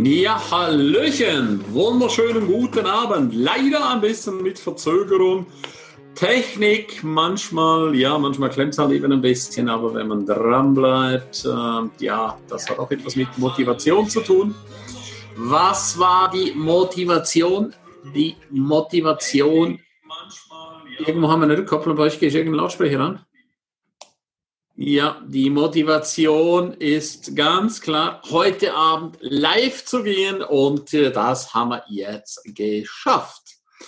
Ja, hallöchen, wunderschönen guten Abend. Leider ein bisschen mit Verzögerung. Technik, manchmal klemmt es halt eben ein bisschen, aber wenn man dran bleibt, das hat auch etwas mit Motivation zu tun. Was war die Motivation? Die Motivation, irgendwo haben wir eine Rückkopplung, bei euch gehe ich irgendeinen Lautsprecher an. Ja, die Motivation ist ganz klar, heute Abend live zu gehen und das haben wir jetzt geschafft.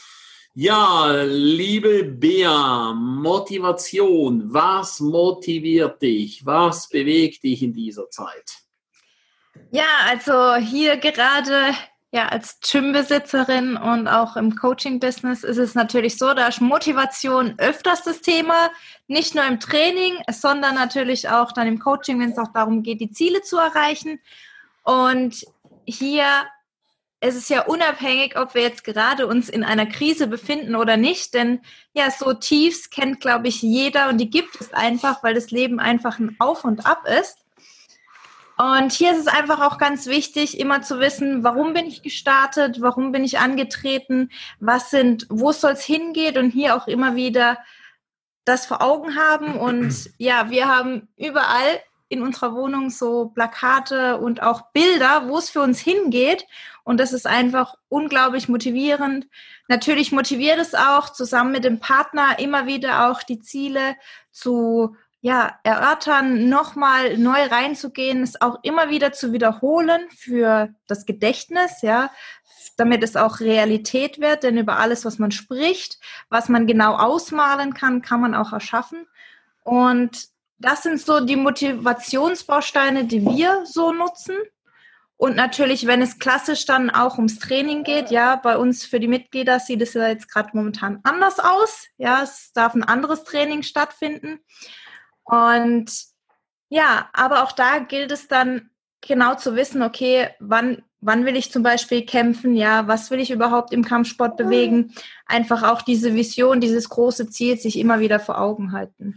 Ja, liebe Bea, Motivation, was motiviert dich? Was bewegt dich in dieser Zeit? Ja, also hier gerade als Gymbesitzerin und auch im Coaching-Business ist es natürlich so, da ist Motivation öfters das Thema, nicht nur im Training, sondern natürlich auch dann im Coaching, wenn es auch darum geht, die Ziele zu erreichen. Und hier ist es ja unabhängig, ob wir jetzt gerade uns in einer Krise befinden oder nicht, denn ja, so Tiefs kennt, glaube ich, jeder und die gibt es einfach, weil das Leben einfach ein Auf und Ab ist. Und hier ist es einfach auch ganz wichtig, immer zu wissen, warum bin ich gestartet, warum bin ich angetreten, wo soll es hingehen und hier auch immer wieder das vor Augen haben. Und ja, wir haben überall in unserer Wohnung so Plakate und auch Bilder, wo es für uns hingeht. Und das ist einfach unglaublich motivierend. Natürlich motiviert es auch, zusammen mit dem Partner immer wieder auch die Ziele zu erörtern, nochmal neu reinzugehen, es auch immer wieder zu wiederholen für das Gedächtnis, damit es auch Realität wird, denn über alles, was man spricht, was man genau ausmalen kann, kann man auch erschaffen. Und das sind so die Motivationsbausteine, die wir so nutzen. Und natürlich, wenn es klassisch dann auch ums Training geht, bei uns für die Mitglieder sieht es ja jetzt gerade momentan anders aus. Ja, es darf ein anderes Training stattfinden. Und ja, aber auch da gilt es dann genau zu wissen, okay, wann will ich zum Beispiel kämpfen, was will ich überhaupt im Kampfsport bewegen? Einfach auch diese Vision, dieses große Ziel sich immer wieder vor Augen halten.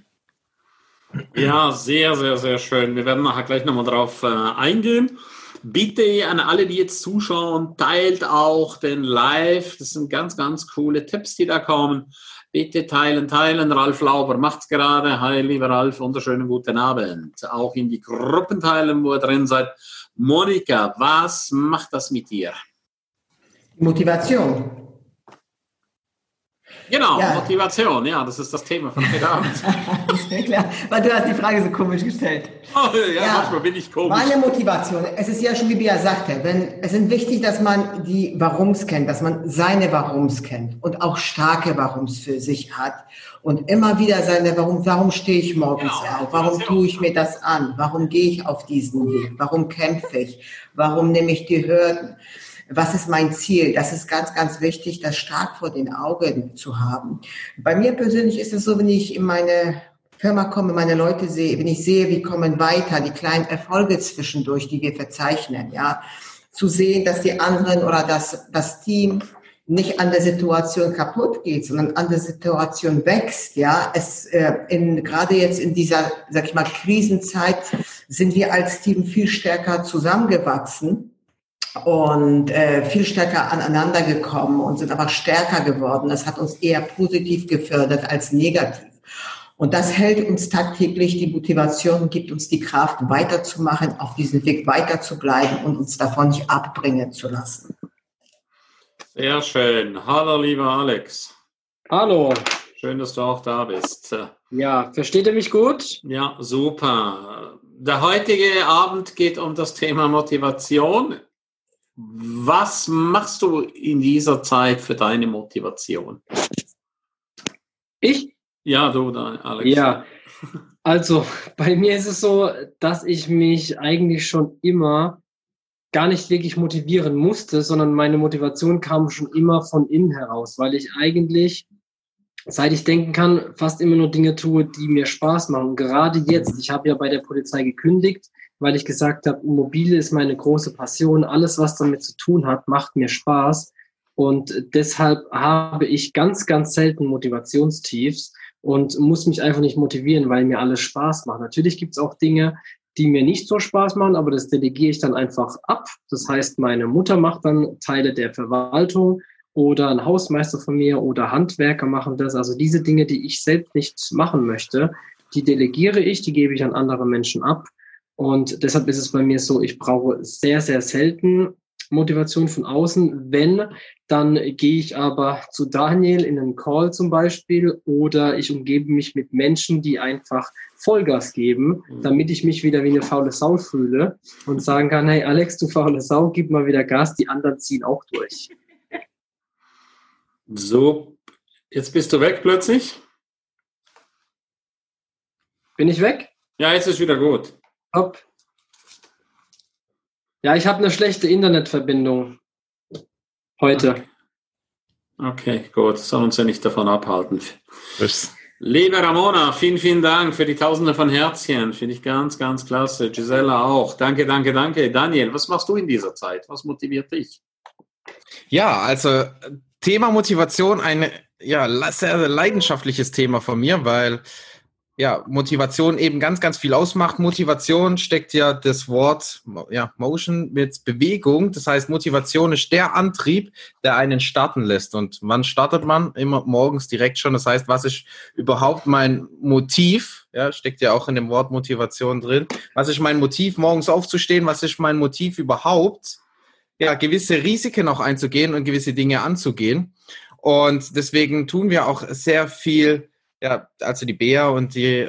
Ja, sehr, sehr, sehr schön. Wir werden nachher gleich nochmal drauf eingehen. Bitte an alle, die jetzt zuschauen, teilt auch den Live. Das sind ganz, ganz coole Tipps, die da kommen. Bitte teilen. Ralf Lauber macht's gerade. Hi, lieber Ralf, wunderschönen guten Abend. Auch in die Gruppen teilen, wo ihr drin seid. Monika, was macht das mit dir? Motivation. Genau, ja. Motivation, das ist das Thema von heute Abend. Ist mir klar, weil du hast die Frage so komisch gestellt. Oh, manchmal bin ich komisch. Meine Motivation, es ist ja schon, wie Bea sagte, es ist wichtig, dass man die Warums kennt, dass man seine Warums kennt und auch starke Warums für sich hat und immer wieder seine warum stehe ich morgens auf, warum tue ich mir das an, warum gehe ich auf diesen Weg, warum kämpfe ich, warum nehme ich die Hürden. Was ist mein Ziel? Das ist ganz, ganz wichtig, das stark vor den Augen zu haben. Bei mir persönlich ist es so, wenn ich in meine Firma komme, meine Leute sehe, wenn ich sehe, wie kommen weiter, die kleinen Erfolge zwischendurch, die wir verzeichnen, zu sehen, dass die anderen oder das Team nicht an der Situation kaputt geht, sondern an der Situation wächst, gerade jetzt in dieser, sag ich mal, Krisenzeit sind wir als Team viel stärker zusammengewachsen und viel stärker aneinander gekommen und sind aber stärker geworden. Das hat uns eher positiv gefördert als negativ. Und das hält uns tagtäglich die Motivation, gibt uns die Kraft, weiterzumachen, auf diesem Weg weiterzubleiben und uns davon nicht abbringen zu lassen. Sehr schön. Hallo, lieber Alex. Hallo. Schön, dass du auch da bist. Ja, versteht ihr mich gut? Ja, super. Der heutige Abend geht um das Thema Motivation. Was machst du in dieser Zeit für deine Motivation? Ich? Ja, du, Alex. Ja, also bei mir ist es so, dass ich mich eigentlich schon immer gar nicht wirklich motivieren musste, sondern meine Motivation kam schon immer von innen heraus, weil ich eigentlich, seit ich denken kann, fast immer nur Dinge tue, die mir Spaß machen. Und gerade jetzt, ich habe ja bei der Polizei gekündigt, weil ich gesagt habe, Immobilie ist meine große Passion. Alles, was damit zu tun hat, macht mir Spaß. Und deshalb habe ich ganz, ganz selten Motivationstiefs und muss mich einfach nicht motivieren, weil mir alles Spaß macht. Natürlich gibt es auch Dinge, die mir nicht so Spaß machen, aber das delegiere ich dann einfach ab. Das heißt, meine Mutter macht dann Teile der Verwaltung oder ein Hausmeister von mir oder Handwerker machen das. Also diese Dinge, die ich selbst nicht machen möchte, die delegiere ich, die gebe ich an andere Menschen ab. Und deshalb ist es bei mir so, ich brauche sehr, sehr selten Motivation von außen. Wenn, dann gehe ich aber zu Daniel in einen Call zum Beispiel oder ich umgebe mich mit Menschen, die einfach Vollgas geben, damit ich mich wieder wie eine faule Sau fühle und sagen kann, hey Alex, du faule Sau, gib mal wieder Gas, die anderen ziehen auch durch. So, jetzt bist du weg plötzlich. Bin ich weg? Ja, jetzt ist wieder gut. Top. Ja, ich habe eine schlechte Internetverbindung heute. Okay, gut. Soll uns ja nicht davon abhalten. Liebe Ramona, vielen, vielen Dank für die Tausende von Herzchen. Finde ich ganz, ganz klasse. Gisela auch. Danke, danke, danke. Daniel, was machst du in dieser Zeit? Was motiviert dich? Ja, also Thema Motivation, ein sehr, sehr leidenschaftliches Thema von mir, weil Motivation eben ganz, ganz viel ausmacht. Motivation steckt ja das Wort Motion mit Bewegung. Das heißt, Motivation ist der Antrieb, der einen starten lässt. Und wann startet man? Immer morgens direkt schon. Das heißt, was ist überhaupt mein Motiv? Ja, steckt ja auch in dem Wort Motivation drin. Was ist mein Motiv, morgens aufzustehen? Was ist mein Motiv überhaupt? Ja, gewisse Risiken auch einzugehen und gewisse Dinge anzugehen. Und deswegen tun wir auch sehr viel. Ja, also die Bea und die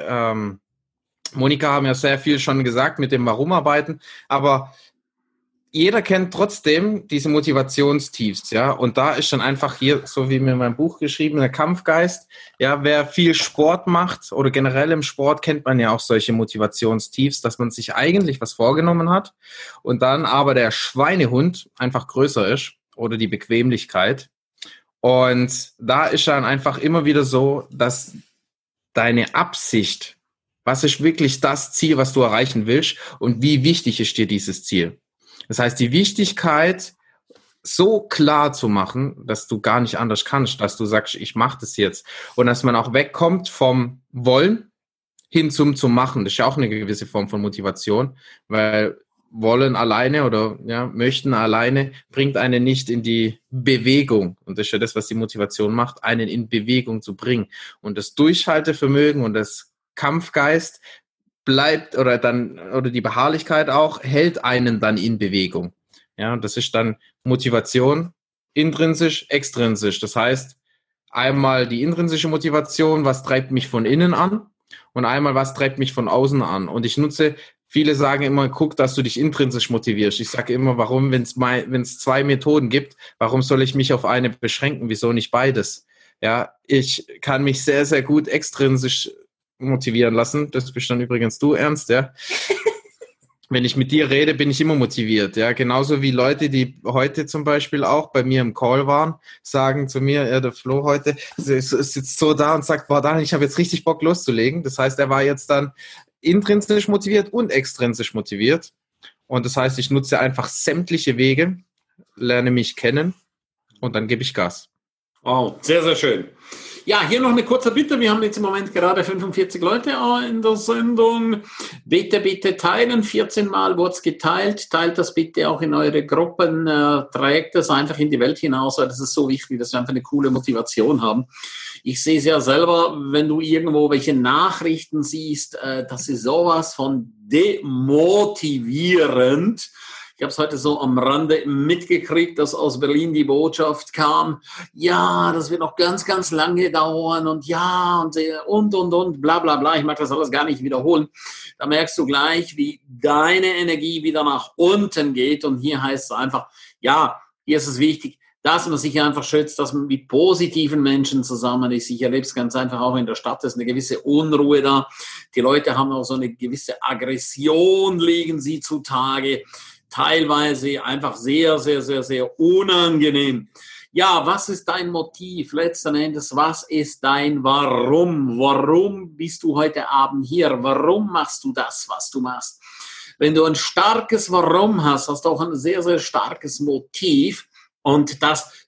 Monika haben ja sehr viel schon gesagt mit dem Warum-Arbeiten, aber jeder kennt trotzdem diese Motivationstiefs, ja, und da ist dann einfach hier, so wie mir in meinem Buch geschrieben, der Kampfgeist, ja, wer viel Sport macht oder generell im Sport kennt man ja auch solche Motivationstiefs, dass man sich eigentlich was vorgenommen hat und dann aber der Schweinehund einfach größer ist oder die Bequemlichkeit. Und da ist dann einfach immer wieder so, dass deine Absicht, was ist wirklich das Ziel, was du erreichen willst und wie wichtig ist dir dieses Ziel? Das heißt, die Wichtigkeit so klar zu machen, dass du gar nicht anders kannst, dass du sagst, ich mache das jetzt. Und dass man auch wegkommt vom Wollen hin zum Machen. Das ist ja auch eine gewisse Form von Motivation, weil wollen alleine oder möchten alleine bringt einen nicht in die Bewegung. Und das ist ja das, was die Motivation macht, einen in Bewegung zu bringen. Und das Durchhaltevermögen und das Kampfgeist bleibt oder die Beharrlichkeit auch, hält einen dann in Bewegung. Ja, und das ist dann Motivation, intrinsisch, extrinsisch. Das heißt, einmal die intrinsische Motivation, was treibt mich von innen an und einmal, was treibt mich von außen an. Und ich nutze viele sagen immer, guck, dass du dich intrinsisch motivierst. Ich sage immer, warum, wenn es 2 Methoden gibt, warum soll ich mich auf eine beschränken? Wieso nicht beides? Ja, ich kann mich sehr, sehr gut extrinsisch motivieren lassen. Das bist dann übrigens du, Ernst, ja. Wenn ich mit dir rede, bin ich immer motiviert, ja. Genauso wie Leute, die heute zum Beispiel auch bei mir im Call waren, sagen zu mir, der Flo heute sitzt so da und sagt, boah, Daniel, ich habe jetzt richtig Bock loszulegen. Das heißt, er war jetzt dann intrinsisch motiviert und extrinsisch motiviert. Und das heißt, ich nutze einfach sämtliche Wege, lerne mich kennen und dann gebe ich Gas. Wow, sehr, sehr schön. Ja, hier noch eine kurze Bitte. Wir haben jetzt im Moment gerade 45 Leute in der Sendung. Bitte, bitte teilen. 14 Mal wurde es geteilt. Teilt das bitte auch in eure Gruppen. Trägt das einfach in die Welt hinaus, weil das ist so wichtig, dass wir einfach eine coole Motivation haben. Ich sehe es ja selber, wenn du irgendwo welche Nachrichten siehst, das ist sowas von demotivierend. Ich habe es heute so am Rande mitgekriegt, dass aus Berlin die Botschaft kam, ja, das wird noch ganz, ganz lange dauern und ja und, bla bla bla. Ich mag das alles gar nicht wiederholen. Da merkst du gleich, wie deine Energie wieder nach unten geht. Und hier heißt es einfach, ja, hier ist es wichtig, dass man sich einfach schützt, dass man mit positiven Menschen zusammen ist. Ich erlebe es ganz einfach auch in der Stadt, da ist eine gewisse Unruhe da. Die Leute haben auch so eine gewisse Aggression, legen sie zutage. Teilweise einfach sehr, sehr, sehr, sehr unangenehm. Ja, was ist dein Motiv? Letzten Endes, was ist dein Warum? Warum bist du heute Abend hier? Warum machst du das, was du machst? Wenn du ein starkes Warum hast, hast du auch ein sehr, sehr starkes Motiv. Und das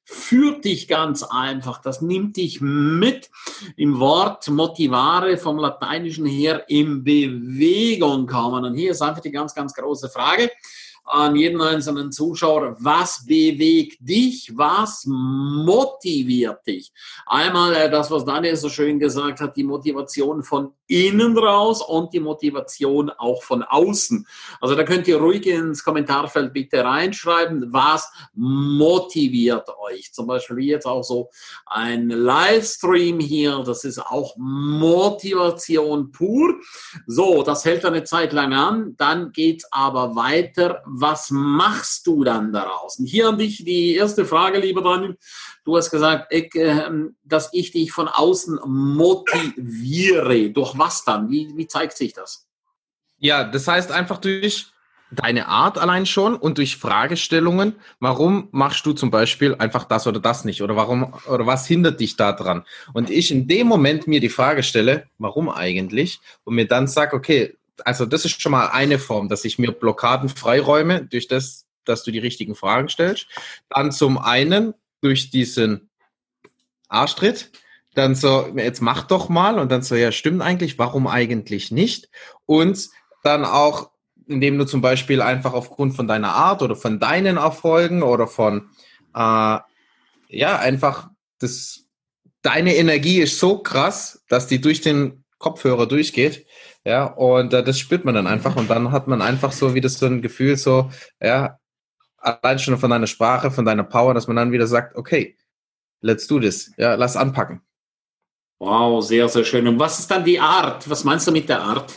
führt dich ganz einfach, das nimmt dich mit im Wort motivare vom Lateinischen her in Bewegung kommen. Und hier ist einfach die ganz, ganz große Frage an jeden einzelnen Zuschauer: Was bewegt dich? Was motiviert dich? Einmal das, was Daniel so schön gesagt hat, die Motivation von innen raus und die Motivation auch von außen. Also da könnt ihr ruhig ins Kommentarfeld bitte reinschreiben, was motiviert euch? Zum Beispiel wie jetzt auch so ein Livestream hier, das ist auch Motivation pur. So, das hält eine Zeit lang an, dann geht's aber weiter. Was machst du dann daraus? Und hier an dich die erste Frage, lieber Daniel. Du hast gesagt, dass ich dich von außen motiviere. Durch was dann? Wie zeigt sich das? Ja, das heißt einfach durch deine Art allein schon und durch Fragestellungen. Warum machst du zum Beispiel einfach das oder das nicht? Oder warum, oder was hindert dich daran? Und ich in dem Moment mir die Frage stelle, warum eigentlich? Und mir dann sage, okay, also das ist schon mal eine Form, dass ich mir Blockaden freiräume, durch das, dass du die richtigen Fragen stellst. Dann zum einen durch diesen Arschtritt, dann so, jetzt mach doch mal, und dann so, ja, stimmt eigentlich, warum eigentlich nicht? Und dann auch, indem du zum Beispiel einfach aufgrund von deiner Art oder von deinen Erfolgen oder von, einfach, deine Energie ist so krass, dass die durch den Kopfhörer durchgeht. Ja, und das spürt man dann einfach und dann hat man einfach so wieder so ein Gefühl, so, ja, allein schon von deiner Sprache, von deiner Power, dass man dann wieder sagt, okay, let's do this, ja, lass anpacken. Wow, sehr, sehr schön. Und was ist dann die Art? Was meinst du mit der Art?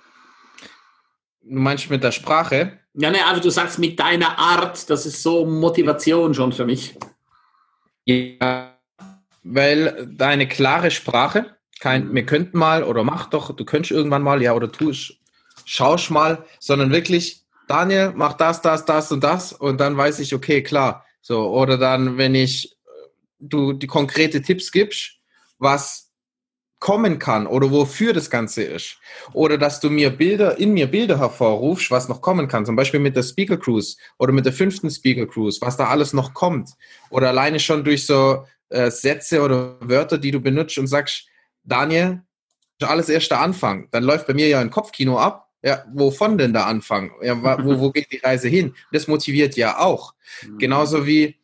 Du meinst mit der Sprache? Ja, ne, also du sagst mit deiner Art, das ist so Motivation schon für mich. Ja, weil deine klare Sprache, wir könnten mal oder mach doch, du könntest irgendwann mal, ja, oder schausch mal, sondern wirklich, Daniel, mach das und das und dann weiß ich, okay, klar. So, oder dann, wenn du die konkrete Tipps gibst, was kommen kann oder wofür das Ganze ist. Oder dass du mir Bilder hervorrufst, was noch kommen kann. Zum Beispiel mit der Speaker Cruise oder mit der 5. Speaker Cruise, was da alles noch kommt. Oder alleine schon durch so Sätze oder Wörter, die du benutzt und sagst, Daniel, das ist alles erst der Anfang. Dann läuft bei mir ja ein Kopfkino ab. Ja, wovon denn der Anfang? Ja, wo geht die Reise hin? Das motiviert ja auch. Genauso wie,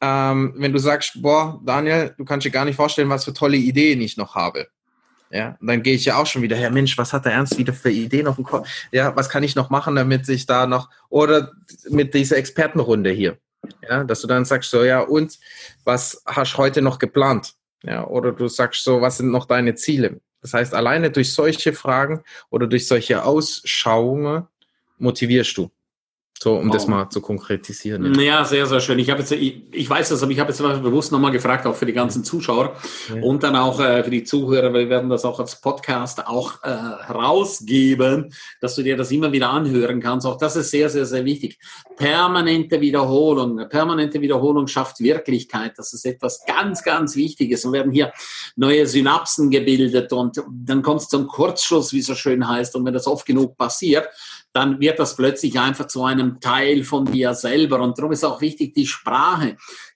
wenn du sagst, boah, Daniel, du kannst dir gar nicht vorstellen, was für tolle Ideen ich noch habe. Ja, und dann gehe ich ja auch schon wieder, ja Mensch, was hat der Ernst wieder für Ideen auf dem Kopf? Ja, was kann ich noch machen, damit ich da noch, oder mit dieser Expertenrunde hier. Ja, dass du dann sagst so, ja, und was hast du heute noch geplant? Ja, oder du sagst so, was sind noch deine Ziele? Das heißt, alleine durch solche Fragen oder durch solche Ausschauungen motivierst du. So, um das mal zu konkretisieren. Ja, sehr, sehr schön. Ich weiß das, aber ich habe jetzt bewusst nochmal gefragt, auch für die ganzen Zuschauer und dann auch für die Zuhörer, wir werden das auch als Podcast auch rausgeben, dass du dir das immer wieder anhören kannst. Auch das ist sehr, sehr, sehr wichtig. Permanente Wiederholung schafft Wirklichkeit. Das ist etwas ganz, ganz Wichtiges. Und werden hier neue Synapsen gebildet und dann kommt es zum Kurzschluss, wie es so schön heißt. Und wenn das oft genug passiert, dann wird das plötzlich einfach zu einem Teil von dir selber. Und darum ist auch wichtig, die Sprache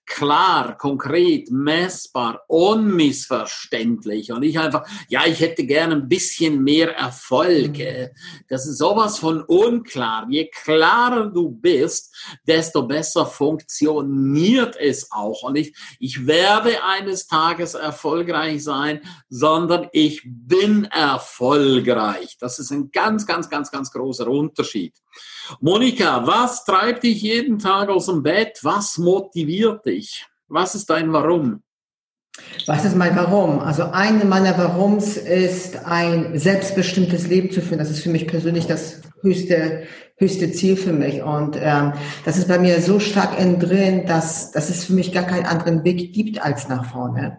klar, konkret, messbar, unmissverständlich. Und ich einfach, ja, ich hätte gerne ein bisschen mehr Erfolg. Das ist sowas von unklar. Je klarer du bist, desto besser funktioniert es auch. Und ich werde eines Tages erfolgreich sein, sondern ich bin erfolgreich. Das ist ein ganz, ganz, ganz, ganz großer Unterschied. Monika, was treibt dich jeden Tag aus dem Bett? Was motiviert dich? Was ist dein Warum? Was ist mein Warum? Also eine meiner Warums ist, ein selbstbestimmtes Leben zu führen. Das ist für mich persönlich das höchste Ziel für mich. Und das ist bei mir so stark innen drin, dass es für mich gar keinen anderen Weg gibt als nach vorne.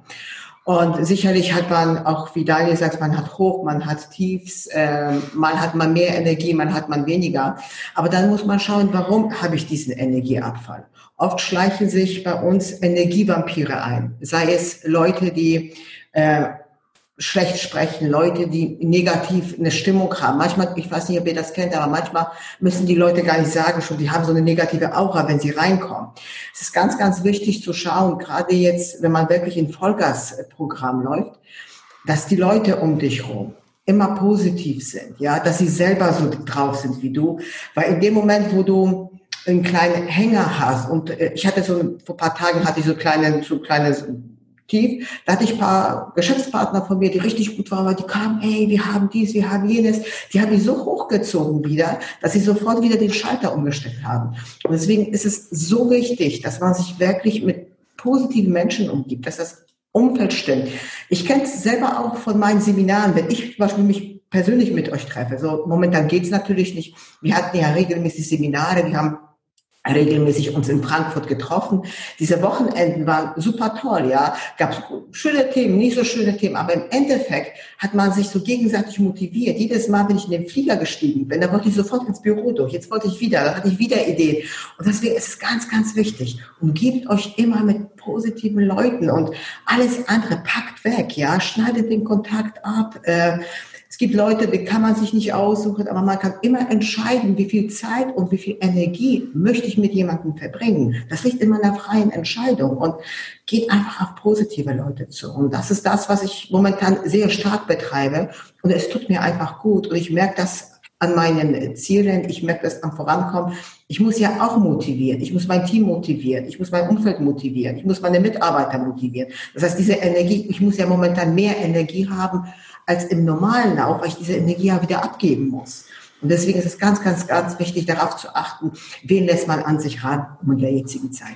Und sicherlich hat man auch, wie Daniel sagt, man hat Hoch, man hat Tiefs, man hat mal mehr Energie, man hat mal weniger. Aber dann muss man schauen, warum habe ich diesen Energieabfall? Oft schleichen sich bei uns Energievampire ein. Sei es Leute, die schlecht sprechen, Leute, die negativ eine Stimmung haben. Manchmal, ich weiß nicht, ob ihr das kennt, aber manchmal müssen die Leute gar nicht sagen, schon, die haben so eine negative Aura, wenn sie reinkommen. Es ist ganz, ganz wichtig zu schauen, gerade jetzt, wenn man wirklich in Vollgasprogramm läuft, dass die Leute um dich rum immer positiv sind, ja, dass sie selber so drauf sind wie du, weil in dem Moment, wo du einen kleinen Hänger hast und ich hatte vor ein paar Tagen hatte ich so kleine Tief, da hatte ich ein paar Geschäftspartner von mir, die richtig gut waren, weil die kamen, ey, wir haben dies, wir haben jenes, die haben mich so hochgezogen wieder, dass sie sofort wieder den Schalter umgesteckt haben. Und deswegen ist es so wichtig, dass man sich wirklich mit positiven Menschen umgibt, dass das Umfeld stimmt. Ich kenne es selber auch von meinen Seminaren, wenn ich zum Beispiel mich persönlich mit euch treffe. So, momentan geht's natürlich nicht. Wir hatten ja regelmäßig Seminare, wir haben regelmäßig uns in Frankfurt getroffen. Diese Wochenenden waren super toll, ja. Gab schöne Themen, nicht so schöne Themen, aber im Endeffekt hat man sich so gegenseitig motiviert. Jedes Mal, wenn ich in den Flieger gestiegen bin, da wollte ich sofort ins Büro durch. Jetzt wollte ich wieder, da hatte ich wieder Ideen. Und deswegen ist es ganz, ganz wichtig. Umgebt euch immer mit positiven Leuten und alles andere packt weg, ja. Schneidet den Kontakt ab. Es gibt Leute, die kann man sich nicht aussuchen, aber man kann immer entscheiden, wie viel Zeit und wie viel Energie möchte ich mit jemandem verbringen. Das liegt in meiner freien Entscheidung und geht einfach auf positive Leute zu. Und das ist das, was ich momentan sehr stark betreibe. Und es tut mir einfach gut. Und ich merke das an meinen Zielen, ich merke das am Vorankommen. Ich muss ja auch motivieren. Ich muss mein Team motivieren. Ich muss mein Umfeld motivieren. Ich muss meine Mitarbeiter motivieren. Das heißt, diese Energie, ich muss ja momentan mehr Energie haben als im normalen Lauf, weil ich diese Energie ja wieder abgeben muss. Und deswegen ist es ganz, ganz, ganz wichtig, darauf zu achten, wen lässt man an sich ran in der jetzigen Zeit.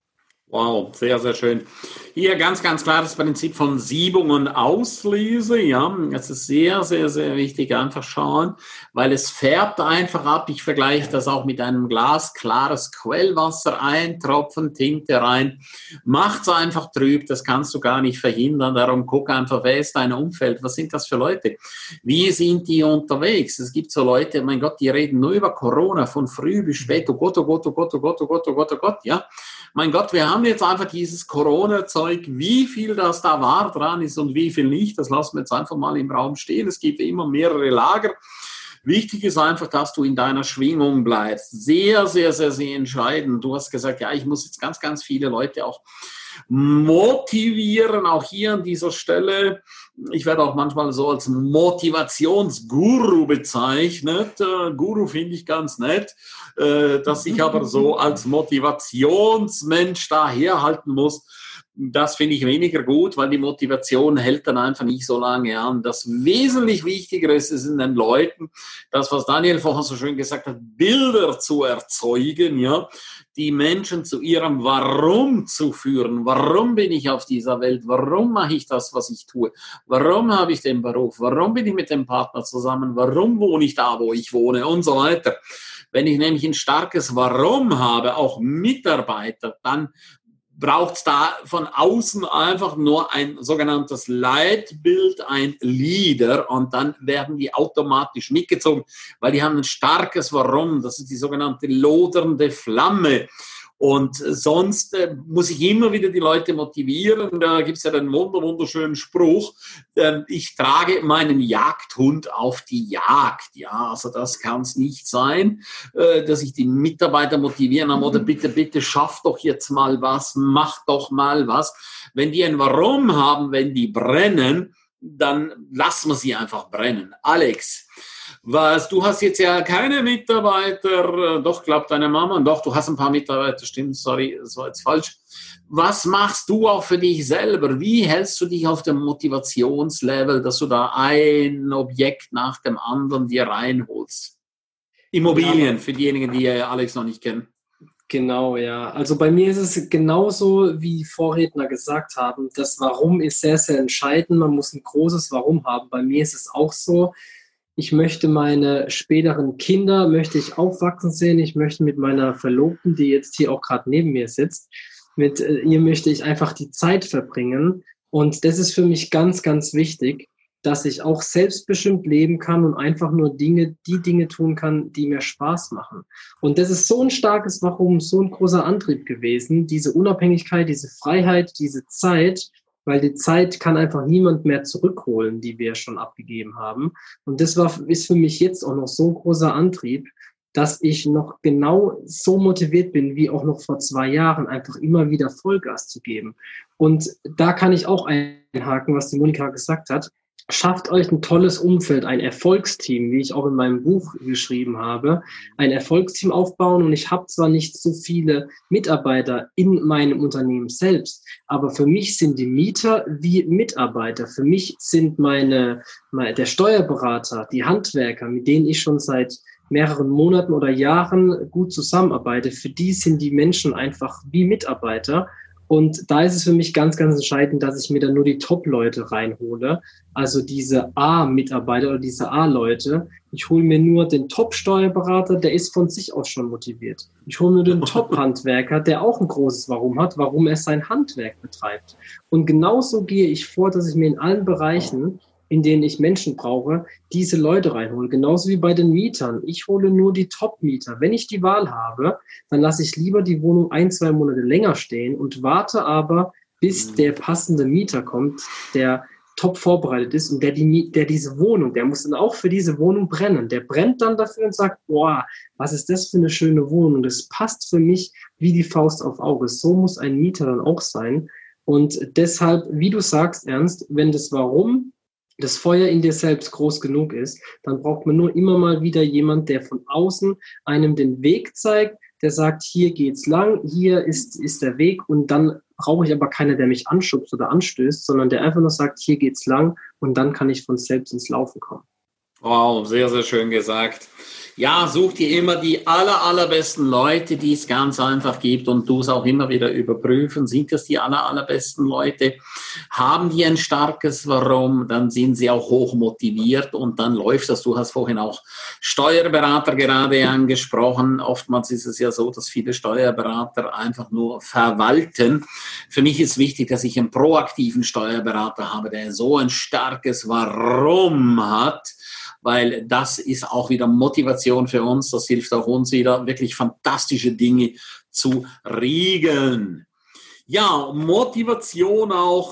Wow, sehr, sehr schön. Hier ganz, ganz klar das Prinzip von Siebung und Auslese. Ja, es ist sehr, sehr, sehr wichtig, einfach schauen, weil es färbt einfach ab. Ich vergleiche das auch mit einem Glas klares Quellwasser, ein Tropfen Tinte rein. Macht's einfach trüb, das kannst du gar nicht verhindern. Darum guck einfach, wer ist dein Umfeld? Was sind das für Leute? Wie sind die unterwegs? Es gibt so Leute, mein Gott, die reden nur über Corona von früh bis spät. Oh Gott, oh Gott, oh Gott, oh Gott, oh Gott, oh Gott, oh Gott, ja. Mein Gott, wir haben jetzt einfach dieses Corona-Zeug, wie viel das da wahr dran ist und wie viel nicht, das lassen wir jetzt einfach mal im Raum stehen. Es gibt immer mehrere Lager. Wichtig ist einfach, dass du in deiner Schwingung bleibst. Sehr, sehr, sehr, sehr entscheidend. Du hast gesagt, ja, ich muss jetzt ganz, ganz viele Leute auch motivieren, auch hier an dieser Stelle. Ich werde auch manchmal so als Motivationsguru bezeichnet. Guru finde ich ganz nett, dass ich aber so als Motivationsmensch daherhalten muss. Das finde ich weniger gut, weil die Motivation hält dann einfach nicht so lange an. Das wesentlich Wichtigere ist es in den Leuten, das, was Daniel vorhin so schön gesagt hat, Bilder zu erzeugen, ja, die Menschen zu ihrem Warum zu führen. Warum bin ich auf dieser Welt? Warum mache ich das, was ich tue? Warum habe ich den Beruf? Warum bin ich mit dem Partner zusammen? Warum wohne ich da, wo ich wohne? Und so weiter. Wenn ich nämlich ein starkes Warum habe, auch Mitarbeiter, dann braucht es da von außen einfach nur ein sogenanntes Leitbild, ein Leader, und dann werden die automatisch mitgezogen, weil die haben ein starkes Warum, das ist die sogenannte lodernde Flamme. Und sonst muss ich immer wieder die Leute motivieren. Da gibt es ja den wunderschönen Spruch, ich trage meinen Jagdhund auf die Jagd. Ja, also das kann es nicht sein, dass ich die Mitarbeiter motivieren habe, oder bitte schaff doch jetzt mal was, mach doch mal was. Wenn die ein Warum haben, wenn die brennen, dann lassen wir sie einfach brennen. Alex, du hast jetzt ja keine Mitarbeiter, doch, glaubt deine Mama, doch, du hast ein paar Mitarbeiter, stimmt, sorry, das war jetzt falsch. Was machst du auch für dich selber? Wie hältst du dich auf dem Motivationslevel, dass du da ein Objekt nach dem anderen dir reinholst? Immobilien, für diejenigen, die Alex noch nicht kennen. Genau, ja. Also bei mir ist es genauso, wie Vorredner gesagt haben. Das Warum ist sehr, sehr entscheidend. Man muss ein großes Warum haben. Bei mir ist es auch so. Ich möchte meine späteren Kinder, möchte ich aufwachsen sehen. Ich möchte mit meiner Verlobten, die jetzt hier auch gerade neben mir sitzt, mit ihr möchte ich einfach die Zeit verbringen. Und das ist für mich ganz, ganz wichtig, dass ich auch selbstbestimmt leben kann und einfach nur die Dinge tun kann, die mir Spaß machen. Und das ist so ein starkes Warum, so ein großer Antrieb gewesen, diese Unabhängigkeit, diese Freiheit, diese Zeit. weil die Zeit kann einfach niemand mehr zurückholen, die wir schon abgegeben haben. Und das ist für mich jetzt auch noch so ein großer Antrieb, dass ich noch genau so motiviert bin, wie auch noch vor 2 Jahren, einfach immer wieder Vollgas zu geben. Und da kann ich auch einhaken, was die Monika gesagt hat. Schafft euch ein tolles Umfeld, ein Erfolgsteam, wie ich auch in meinem Buch geschrieben habe, ein Erfolgsteam aufbauen. Und ich habe zwar nicht so viele Mitarbeiter in meinem Unternehmen selbst, aber für mich sind die Mieter wie Mitarbeiter. Für mich sind der Steuerberater, die Handwerker, mit denen ich schon seit mehreren Monaten oder Jahren gut zusammenarbeite, für die sind die Menschen einfach wie Mitarbeiter. Und da ist es für mich ganz, ganz entscheidend, dass ich mir dann nur die Top-Leute reinhole. Also diese A-Mitarbeiter oder diese A-Leute. Ich hole mir nur den Top-Steuerberater, der ist von sich aus schon motiviert. Ich hole mir den Top-Handwerker, der auch ein großes Warum hat, warum er sein Handwerk betreibt. Und genauso gehe ich vor, dass ich mir in allen Bereichen, in denen ich Menschen brauche, diese Leute reinhole. Genauso wie bei den Mietern. Ich hole nur die Top-Mieter. Wenn ich die Wahl habe, dann lasse ich lieber die Wohnung 1-2 Monate länger stehen und warte aber, bis der passende Mieter kommt, der top vorbereitet ist und der diese Wohnung, der muss dann auch für diese Wohnung brennen. Der brennt dann dafür und sagt, boah, was ist das für eine schöne Wohnung? Das passt für mich wie die Faust auf Auge. So muss ein Mieter dann auch sein. Und deshalb, wie du sagst, Ernst, wenn das Warum, das Feuer in dir selbst groß genug ist, dann braucht man nur immer mal wieder jemand, der von außen einem den Weg zeigt, der sagt, hier geht's lang, hier ist der Weg, und dann brauche ich aber keinen, der mich anschubst oder anstößt, sondern der einfach nur sagt, hier geht's lang, und dann kann ich von selbst ins Laufen kommen. Wow, sehr, sehr schön gesagt. Ja, such dir immer die allerbesten Leute, die es ganz einfach gibt, und du es auch immer wieder überprüfen. Sind das die allerbesten Leute? Haben die ein starkes Warum? Dann sind sie auch hoch motiviert und dann läuft das. Du hast vorhin auch Steuerberater gerade angesprochen. Oftmals ist es ja so, dass viele Steuerberater einfach nur verwalten. Für mich ist wichtig, dass ich einen proaktiven Steuerberater habe, der so ein starkes Warum hat, weil das ist auch wieder Motivation für uns. Das hilft auch uns wieder, wirklich fantastische Dinge zu regeln. Ja, Motivation auch.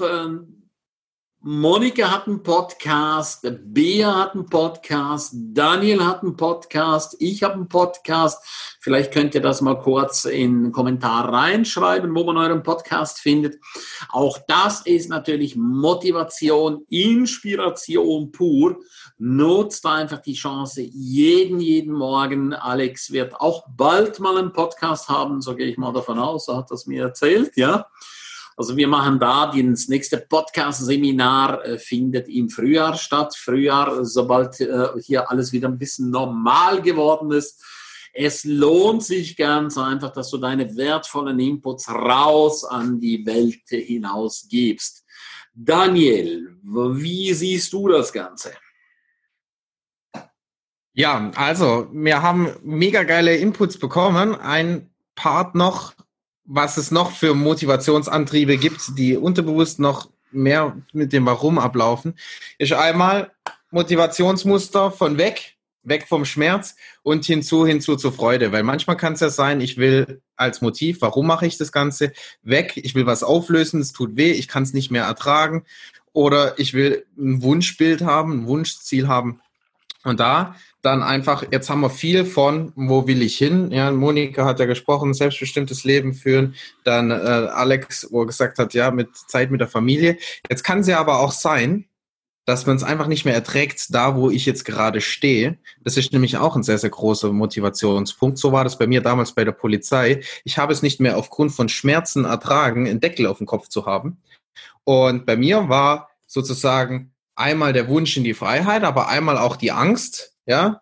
Monika hat einen Podcast, Bea hat einen Podcast, Daniel hat einen Podcast, ich habe einen Podcast. Vielleicht könnt ihr das mal kurz in den Kommentar reinschreiben, wo man euren Podcast findet. Auch das ist natürlich Motivation, Inspiration pur. Nutzt einfach die Chance jeden Morgen. Alex wird auch bald mal einen Podcast haben, so gehe ich mal davon aus, so hat das mir erzählt, ja. Also wir machen da, das nächste Podcast-Seminar findet im Frühjahr statt. Frühjahr, sobald hier alles wieder ein bisschen normal geworden ist. Es lohnt sich ganz einfach, dass du deine wertvollen Inputs raus an die Welt hinaus gibst. Daniel, wie siehst du das Ganze? Ja, also wir haben mega geile Inputs bekommen. Ein Part noch, was es noch für Motivationsantriebe gibt, die unterbewusst noch mehr mit dem Warum ablaufen, ist einmal Motivationsmuster von weg vom Schmerz und hinzu zur Freude. Weil manchmal kann es ja sein, ich will als Motiv, warum mache ich das Ganze, weg, ich will was auflösen, es tut weh, ich kann es nicht mehr ertragen, oder ich will ein Wunschbild haben, ein Wunschziel haben. Und da dann einfach, jetzt haben wir viel von, wo will ich hin? Ja, Monika hat ja gesprochen, selbstbestimmtes Leben führen. Dann Alex, wo er gesagt hat, ja, mit Zeit mit der Familie. Jetzt kann es ja aber auch sein, dass man es einfach nicht mehr erträgt, da wo ich jetzt gerade stehe. Das ist nämlich auch ein sehr, sehr großer Motivationspunkt. So war das bei mir damals bei der Polizei. Ich habe es nicht mehr aufgrund von Schmerzen ertragen, einen Deckel auf dem Kopf zu haben. Und bei mir war sozusagen einmal der Wunsch in die Freiheit, aber einmal auch die Angst, ja,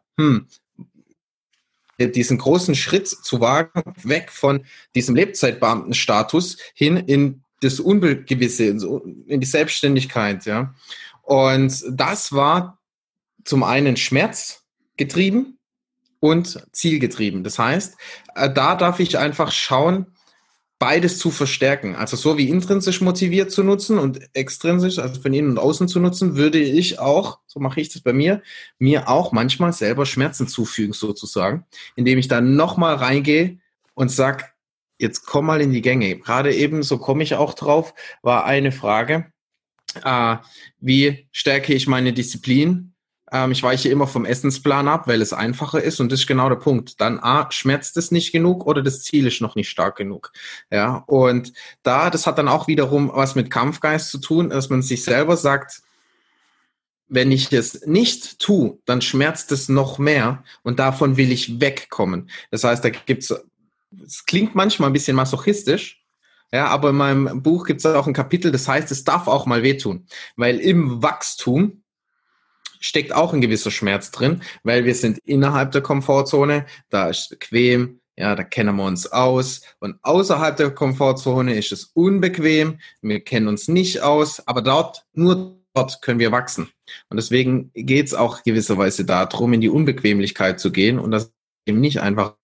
diesen großen Schritt zu wagen, weg von diesem Lebzeitbeamtenstatus hin in das Ungewisse, in die Selbstständigkeit, ja. Und das war zum einen schmerzgetrieben und zielgetrieben. Das heißt, da darf ich einfach schauen, beides zu verstärken. Also so wie intrinsisch motiviert zu nutzen und extrinsisch, also von innen und außen zu nutzen, würde ich auch, so mache ich das bei mir auch manchmal selber Schmerzen zufügen sozusagen, indem ich dann nochmal reingehe und sage, jetzt komm mal in die Gänge. Gerade eben, so komme ich auch drauf, war eine Frage, Wie stärke ich meine Disziplin? Ich weiche immer vom Essensplan ab, weil es einfacher ist und das ist genau der Punkt. Dann schmerzt es nicht genug oder das Ziel ist noch nicht stark genug. Ja, und das hat dann auch wiederum was mit Kampfgeist zu tun, dass man sich selber sagt, wenn ich es nicht tue, dann schmerzt es noch mehr und davon will ich wegkommen. Das heißt, es klingt manchmal ein bisschen masochistisch, ja, aber in meinem Buch gibt es auch ein Kapitel, das heißt, es darf auch mal wehtun, weil im Wachstum steckt auch ein gewisser Schmerz drin, weil wir sind innerhalb der Komfortzone, da ist es bequem, ja, da kennen wir uns aus und außerhalb der Komfortzone ist es unbequem, wir kennen uns nicht aus, aber nur dort können wir wachsen. Und deswegen geht es auch gewisserweise darum, in die Unbequemlichkeit zu gehen und das eben nicht einfach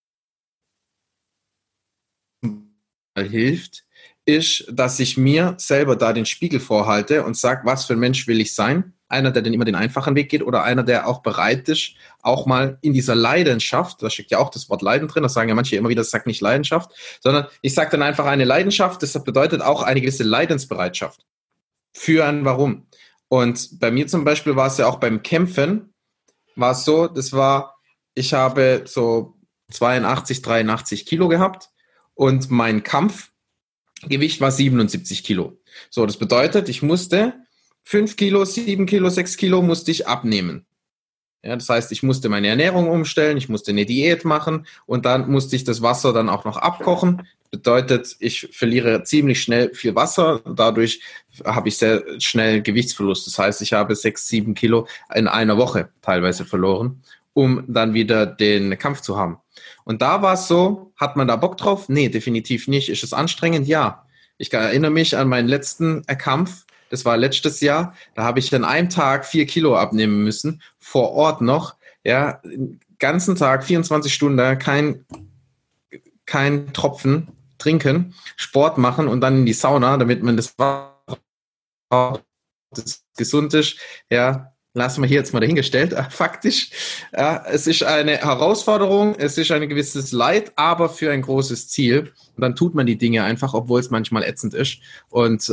hilft, ist, dass ich mir selber da den Spiegel vorhalte und sage, was für ein Mensch will ich sein? Einer, der dann immer den einfachen Weg geht oder einer, der auch bereit ist, auch mal in dieser Leidenschaft, da steckt ja auch das Wort Leiden drin, das sagen ja manche immer wieder, das sagt nicht Leidenschaft, sondern ich sage dann einfach eine Leidenschaft, das bedeutet auch eine gewisse Leidensbereitschaft für ein Warum. Und bei mir zum Beispiel war es ja auch beim Kämpfen, war es so, ich habe so 82, 83 Kilo gehabt und mein Kampfgewicht war 77 Kilo. So, das bedeutet, ich musste 5 Kilo, 7 Kilo, 6 Kilo musste ich abnehmen. Ja, das heißt, ich musste meine Ernährung umstellen, ich musste eine Diät machen und dann musste ich das Wasser dann auch noch abkochen. Bedeutet, ich verliere ziemlich schnell viel Wasser. Dadurch habe ich sehr schnell Gewichtsverlust. Das heißt, ich habe 6, 7 Kilo in einer Woche teilweise verloren, um dann wieder den Kampf zu haben. Und da war es so, hat man da Bock drauf? Nee, definitiv nicht. Ist es anstrengend? Ja. Ich erinnere mich an meinen letzten Kampf. Das war letztes Jahr, da habe ich an einem Tag 4 Kilo abnehmen müssen, vor Ort noch, ja, den ganzen Tag, 24 Stunden, kein Tropfen trinken, Sport machen und dann in die Sauna, damit man das gesund ist, ja, lassen wir hier jetzt mal dahingestellt, faktisch. Ja, es ist eine Herausforderung, es ist ein gewisses Leid, aber für ein großes Ziel. Und dann tut man die Dinge einfach, obwohl es manchmal ätzend ist und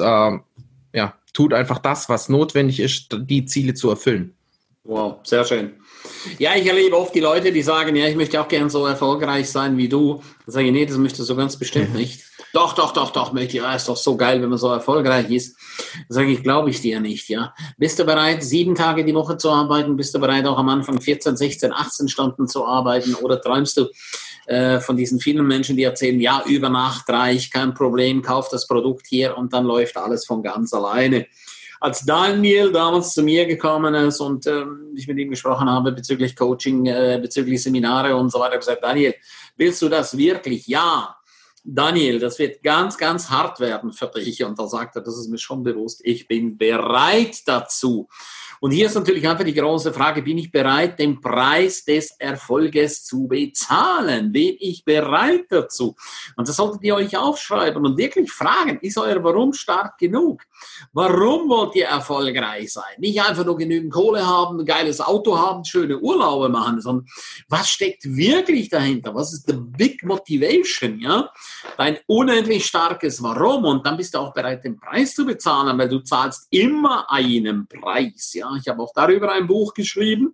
tut einfach das, was notwendig ist, die Ziele zu erfüllen. Wow, sehr schön. Ja, ich erlebe oft die Leute, die sagen, ja, ich möchte auch gern so erfolgreich sein wie du. Dann sage ich, nee, das möchte ich so ganz bestimmt nicht. Doch, möchte ich. Ja, ist doch so geil, wenn man so erfolgreich ist. Dann sage ich, glaube ich dir nicht, ja. Bist du bereit, 7 Tage die Woche zu arbeiten? Bist du bereit, auch am Anfang 14, 16, 18 Stunden zu arbeiten? Oder träumst du von diesen vielen Menschen, die erzählen, ja, über Nacht reich, kein Problem, kauf das Produkt hier und dann läuft alles von ganz alleine. Als Daniel damals zu mir gekommen ist und ich mit ihm gesprochen habe bezüglich Coaching, bezüglich Seminare und so weiter, gesagt, Daniel, willst du das wirklich? Ja. Daniel, das wird ganz, ganz hart werden für dich. Und da sagt er, das ist mir schon bewusst, ich bin bereit dazu. Und hier ist natürlich einfach die große Frage, bin ich bereit, den Preis des Erfolges zu bezahlen? Bin ich bereit dazu? Und das solltet ihr euch aufschreiben und wirklich fragen, ist euer Warum stark genug? Warum wollt ihr erfolgreich sein? Nicht einfach nur genügend Kohle haben, ein geiles Auto haben, schöne Urlaube machen, sondern was steckt wirklich dahinter? Was ist the big motivation? Ja? Dein unendlich starkes Warum. Und dann bist du auch bereit, den Preis zu bezahlen, weil du zahlst immer einen Preis. Ja? Ich habe auch darüber ein Buch geschrieben.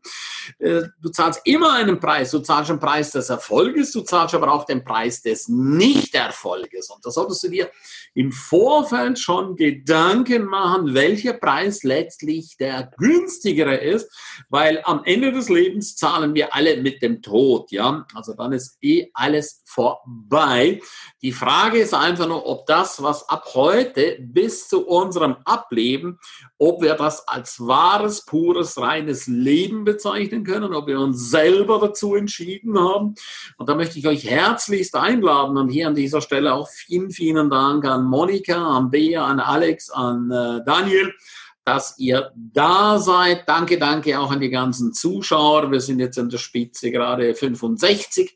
Du zahlst immer einen Preis. Du zahlst den Preis des Erfolges, du zahlst aber auch den Preis des Nichterfolges. Und da solltest du dir im Vorfeld schon Gedanken machen, welcher Preis letztlich der günstigere ist, weil am Ende des Lebens zahlen wir alle mit dem Tod. Ja? Also dann ist alles vorbei. Die Frage ist einfach nur, ob das, was ab heute bis zu unserem Ableben, ob wir das als wahres, pures, reines Leben bezeichnen können, ob wir uns selber dazu entschieden haben. Und da möchte ich euch herzlichst einladen und hier an dieser Stelle auch vielen, vielen Dank an Monika, an Bea, an Alex, an Daniel, dass ihr da seid. Danke auch an die ganzen Zuschauer. Wir sind jetzt in der Spitze gerade 65,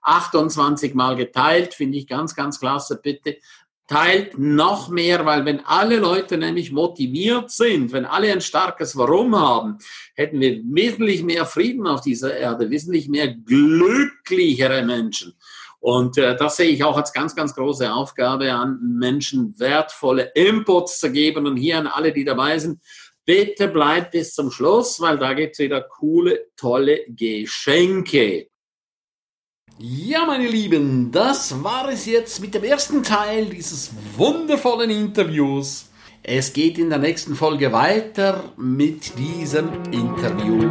28 Mal geteilt. Finde ich ganz, ganz klasse. Bitte teilt noch mehr, weil wenn alle Leute nämlich motiviert sind, wenn alle ein starkes Warum haben, hätten wir wesentlich mehr Frieden auf dieser Erde, wesentlich mehr glücklichere Menschen. Und das sehe ich auch als ganz, ganz große Aufgabe an, Menschen wertvolle Inputs zu geben. Und hier an alle, die dabei sind, bitte bleibt bis zum Schluss, weil da gibt es wieder coole, tolle Geschenke. Ja, meine Lieben, das war es jetzt mit dem ersten Teil dieses wundervollen Interviews. Es geht in der nächsten Folge weiter mit diesem Interview.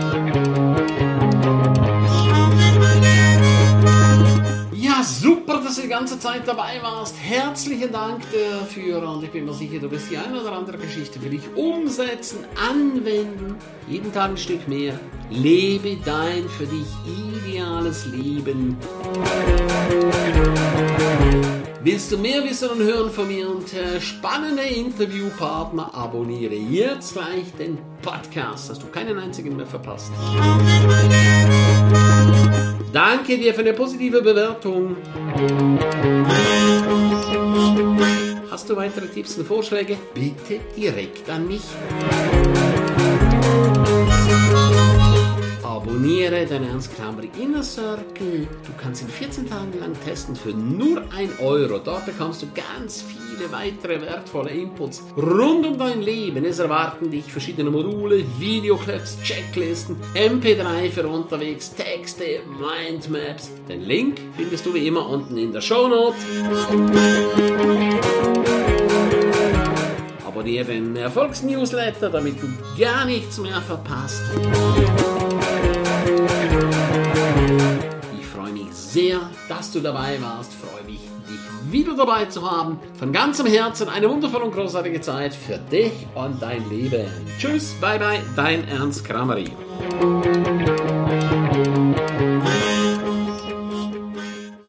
Ja, super, dass du die ganze Zeit dabei warst. Herzlichen Dank dafür und ich bin mir sicher, du wirst die eine oder andere Geschichte für dich umsetzen, anwenden. Jeden Tag ein Stück mehr. Lebe dein für dich ideales Leben. Willst du mehr wissen und hören von mir und spannende Interviewpartner? Abonniere jetzt gleich den Podcast, dass du keinen einzigen mehr verpasst. Danke dir für eine positive Bewertung. Hast du weitere Tipps und Vorschläge? Bitte direkt an mich. Abonniere den Ernst Kramri Inner Circle. Du kannst ihn 14 Tage lang testen für nur 1 Euro. Dort bekommst du ganz viele weitere wertvolle Inputs rund um dein Leben. Es erwarten dich verschiedene Module, Videoclips, Checklisten, MP3 für unterwegs, Texte, Mindmaps. Den Link findest du wie immer unten in der Shownote. Abonniere den Erfolgsnewsletter, damit du gar nichts mehr verpasst. Ich freue mich sehr, dass du dabei warst. Freue mich, dich wieder dabei zu haben. Von ganzem Herzen eine wundervolle und großartige Zeit für dich und dein Leben. Tschüss, bye bye, dein Ernst Kramri.